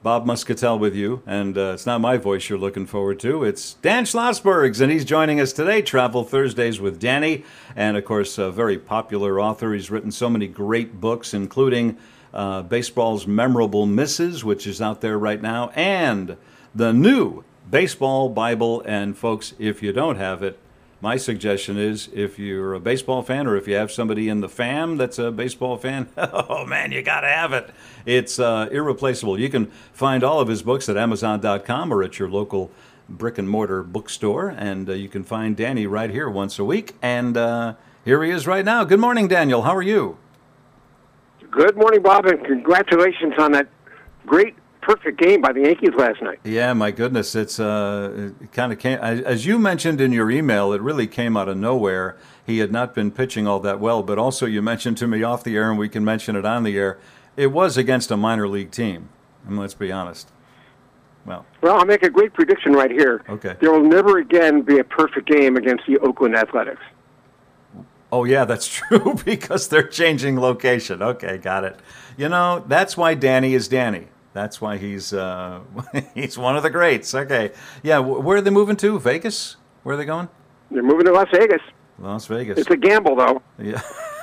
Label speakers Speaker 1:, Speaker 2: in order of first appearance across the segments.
Speaker 1: Bob Muscatel with you, and it's not my voice you're looking forward to. It's Dan Schlossberg's, and he's joining us today. Travel Thursdays with Danny, and of course, a very popular author. He's written so many great books, including Baseball's Memorable Misses, which is out there right now, and the new Baseball Bible. And folks, if you don't have it, my suggestion is if you're a baseball fan or if you have somebody in the fam that's a baseball fan, oh man, you got to have it. It's irreplaceable. You can find all of his books at Amazon.com or at your local brick and mortar bookstore. And you can find Danny right here once a week. And here he is right now. Good morning, Daniel. How are you?
Speaker 2: Good morning, Bob, and congratulations on that great perfect game by the Yankees last night.
Speaker 1: Yeah, my goodness, it kind of came, as you mentioned in your email, it really came out of nowhere. He had not been pitching all that well, but also you mentioned to me off the air, and we can mention it on the air, it was against a minor league team, and let's be honest. Well,
Speaker 2: I'll make a great prediction right here.
Speaker 1: Okay.
Speaker 2: There will never again be a perfect game against the Oakland Athletics.
Speaker 1: Oh, yeah, that's true, because they're changing location. Okay, got it. You know, that's why Danny is Danny. That's why he's he's one of the greats. Okay. Yeah, where are they moving to? Vegas? Where are they going?
Speaker 2: They're moving to Las Vegas.
Speaker 1: Las Vegas.
Speaker 2: It's a gamble, though.
Speaker 1: Yeah.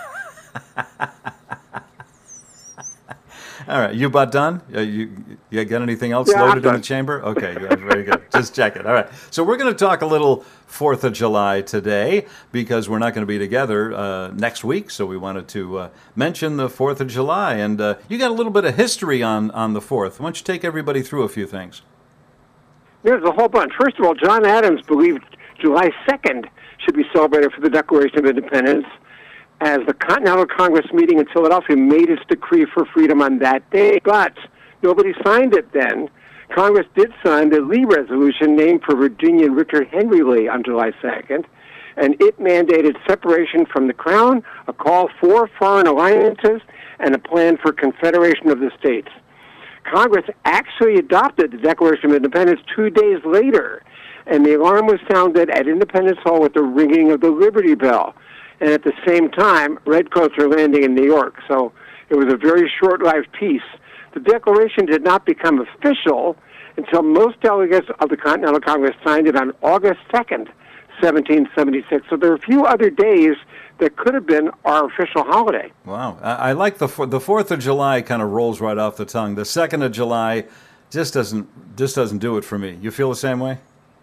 Speaker 1: All right. You about done? You got anything else loaded in the chamber? Okay. Yeah, very good. Just check it. All right. So we're going to talk a little 4th of July today because we're not going to be together next week. So we wanted to mention the 4th of July. And you got a little bit of history on the 4th. Why don't you take everybody through a few things?
Speaker 2: There's a whole bunch. First of all, John Adams believed July 2nd should be celebrated for the Declaration of Independence, as the Continental Congress meeting in Philadelphia made its decree for freedom on that day. But nobody signed it then. Congress did sign the Lee Resolution, named for Virginian Richard Henry Lee, on July 2nd, and it mandated separation from the Crown, a call for foreign alliances, and a plan for confederation of the states. Congress actually adopted the Declaration of Independence 2 days later, and the alarm was sounded at Independence Hall with the ringing of the Liberty Bell. And at the same time, redcoats were landing in New York. So it was a very short-lived peace. The Declaration did not become official until most delegates of the Continental Congress signed it on August 2nd, 1776. So there are a few other days that could have been our official holiday.
Speaker 1: Wow. I like the 4th of July kind of rolls right off the tongue. The 2nd of July just doesn't do it for me. You feel the same way?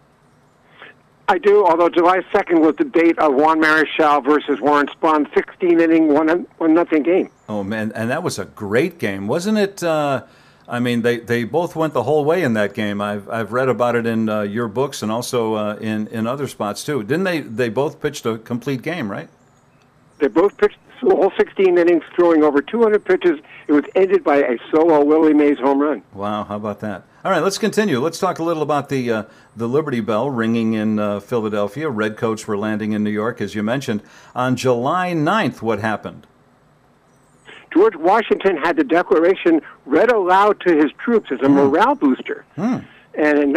Speaker 2: I do, although July 2nd was the date of Juan Marichal versus Warren Spahn, 16-inning, 1-0 game.
Speaker 1: Oh, man, and that was a great game, wasn't it? I mean, they both went the whole way in that game. I've read about it in your books and also in other spots, too. Didn't they both pitched a complete game, right?
Speaker 2: They both pitched the whole 16 innings, throwing over 200 pitches. It was ended by a solo Willie Mays home run.
Speaker 1: Wow, how about that? All right, let's continue. Let's talk a little about the Liberty Bell ringing in Philadelphia. Redcoats were landing in New York, as you mentioned. On July 9th, what happened?
Speaker 2: George Washington had the Declaration read aloud to his troops as a morale booster. And in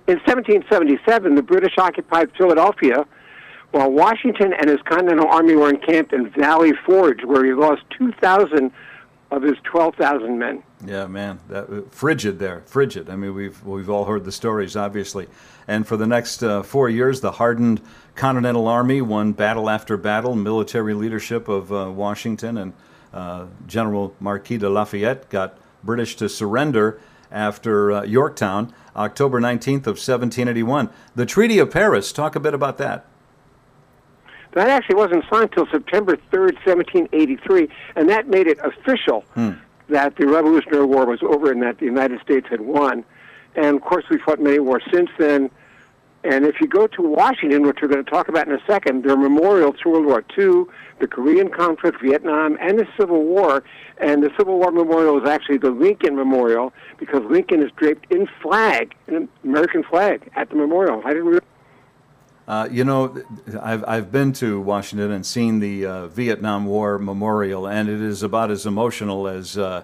Speaker 2: 1777, the British occupied Philadelphia, while Washington and his Continental Army were encamped in Valley Forge, where he lost 2,000 of his 12,000 men.
Speaker 1: Yeah, man, frigid there, frigid. I mean, we've all heard the stories, obviously. And for the next 4 years, the hardened Continental Army won battle after battle. Military leadership of Washington and General Marquis de Lafayette got British to surrender after Yorktown, October 19th of 1781. The Treaty of Paris, talk a bit about that.
Speaker 2: That actually wasn't signed until September 3rd, 1783, and that made it official that the Revolutionary War was over and that the United States had won. And, of course, we fought many wars since then. And if you go to Washington, which we're going to talk about in a second, there are memorials to World War II, the Korean conflict, Vietnam, and the Civil War. And the Civil War memorial is actually the Lincoln Memorial because Lincoln is draped in flag, an American flag, at the memorial. I didn't realize.
Speaker 1: You know, I've been to Washington and seen the Vietnam War Memorial, and it is about as emotional as a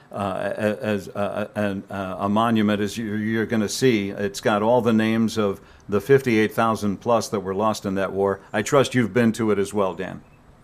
Speaker 1: monument as you're going to see. It's got all the names of the 58,000 plus that were lost in that war. I trust you've been to it as well, Dan.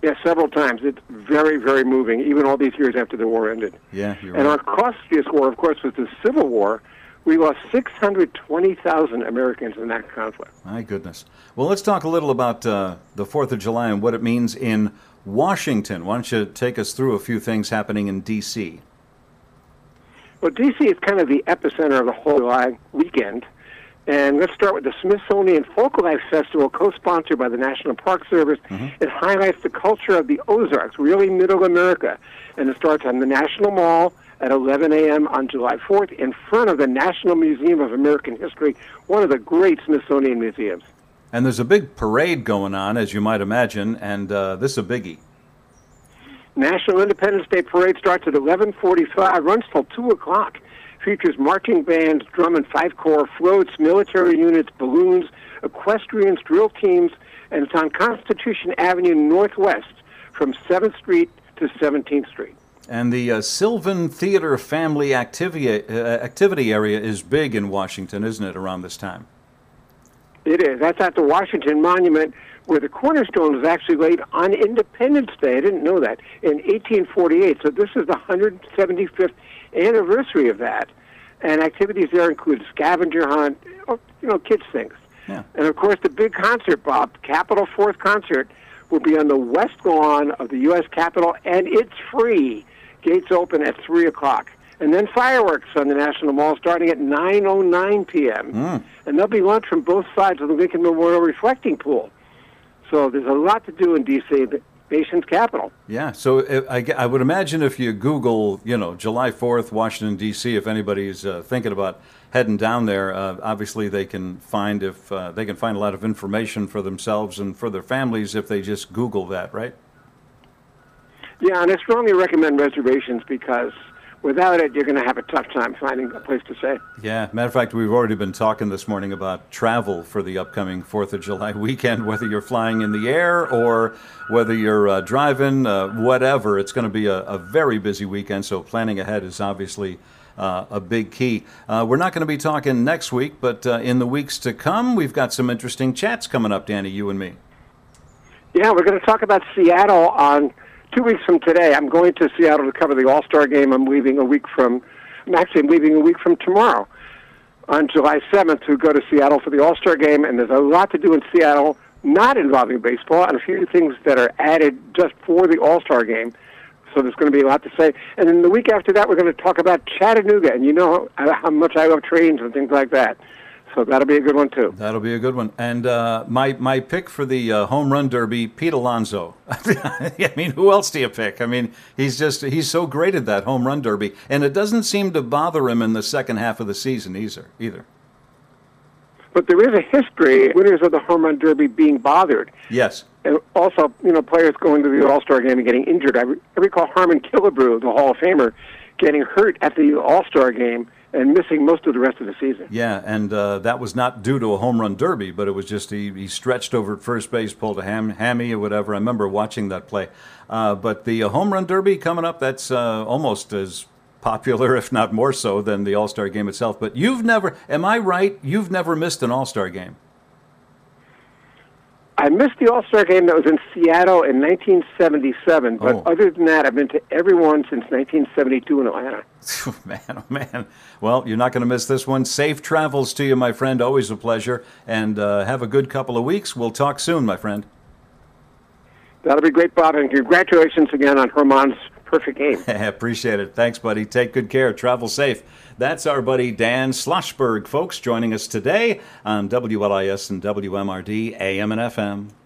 Speaker 2: Yeah, several times. It's very, very moving, even all these years after the war ended.
Speaker 1: Yeah, you're
Speaker 2: And
Speaker 1: right.
Speaker 2: our costliest war, of course, was the Civil War. We lost 620,000 Americans in that conflict.
Speaker 1: My goodness. Well, let's talk a little about the 4th of July and what it means in Washington. Why don't you take us through a few things happening in D.C.?
Speaker 2: Well, D.C. is kind of the epicenter of the whole July weekend. And let's start with the Smithsonian Folklife Festival, co-sponsored by the National Park Service. It highlights the culture of the Ozarks, really middle America. And it starts on the National Mall at 11 a.m. on July 4th in front of the National Museum of American History, one of the great Smithsonian museums.
Speaker 1: And there's a big parade going on, as you might imagine, and this is a biggie.
Speaker 2: National Independence Day Parade starts at 11:45, runs till 2 o'clock. Features marching bands, drum and fife corps, floats, military units, balloons, equestrians, drill teams, and it's on Constitution Avenue Northwest from 7th Street to 17th Street.
Speaker 1: And the Sylvan Theater Family Activity Area is big in Washington, isn't it, around this time?
Speaker 2: It is. That's at the Washington Monument, where the cornerstone was actually laid on Independence Day. I didn't know that, in 1848. So this is the 175th anniversary of that. And activities there include scavenger hunt, kids things.
Speaker 1: Yeah.
Speaker 2: And, of course, the big concert, Bob, Capitol 4th concert, will be on the west lawn of the U.S. Capitol, and it's free. Gates open at 3 o'clock. And then fireworks on the National Mall starting at 9:09 p.m. And there'll be lunch from both sides of the Lincoln Memorial Reflecting Pool. So there's a lot to do in D.C., the nation's capital.
Speaker 1: Yeah, so I would imagine if you Google, July 4th, Washington, D.C., if anybody's thinking about heading down there, obviously they can find a lot of information for themselves and for their families if they just Google that, right?
Speaker 2: Yeah, and I strongly recommend reservations because without it, you're going to have a tough time finding a place to stay.
Speaker 1: Yeah, matter of fact, we've already been talking this morning about travel for the upcoming 4th of July weekend, whether you're flying in the air or whether you're driving, whatever. It's going to be a very busy weekend, so planning ahead is obviously a big key. We're not going to be talking next week, but in the weeks to come, we've got some interesting chats coming up, Danny, you and me.
Speaker 2: Yeah, we're going to talk about Seattle on 2 weeks from today. I'm going to Seattle to cover the All-Star game. I'm leaving a week from tomorrow. On July 7th, we go to Seattle for the All-Star game, and there's a lot to do in Seattle, not involving baseball, and a few things that are added just for the All-Star game. So there's going to be a lot to say. And then the week after that, we're going to talk about Chattanooga, and you know how much I love trains and things like that. So that'll be a good one, too.
Speaker 1: That'll be a good one. And my pick for the home run derby, Pete Alonso. I mean, who else do you pick? I mean, he's so great at that home run derby. And it doesn't seem to bother him in the second half of the season either.
Speaker 2: But there is a history, winners of the home run derby being bothered.
Speaker 1: Yes.
Speaker 2: And also, players going to the All-Star game and getting injured. I recall Harmon Killebrew, the Hall of Famer, getting hurt at the All-Star game and missing most of the rest of the season.
Speaker 1: Yeah, and that was not due to a home run derby, but it was just he stretched over at first base, pulled a hammy or whatever. I remember watching that play. But the home run derby coming up, that's almost as popular, if not more so, than the All-Star game itself. But am I right, you've never missed an All-Star game?
Speaker 2: I missed the All-Star game that was in Seattle in 1977, but other than that, I've been to every one since 1972 in Atlanta.
Speaker 1: Man, oh man. Well, you're not going to miss this one. Safe travels to you, my friend. Always a pleasure. And have a good couple of weeks. We'll talk soon, my friend.
Speaker 2: That'll be great, Bob, and congratulations again on Herman's perfect game.
Speaker 1: Appreciate it. Thanks, buddy. Take good care. Travel safe. That's our buddy Dan Schlossberg, folks, joining us today on WLIS and WMRD AM and FM.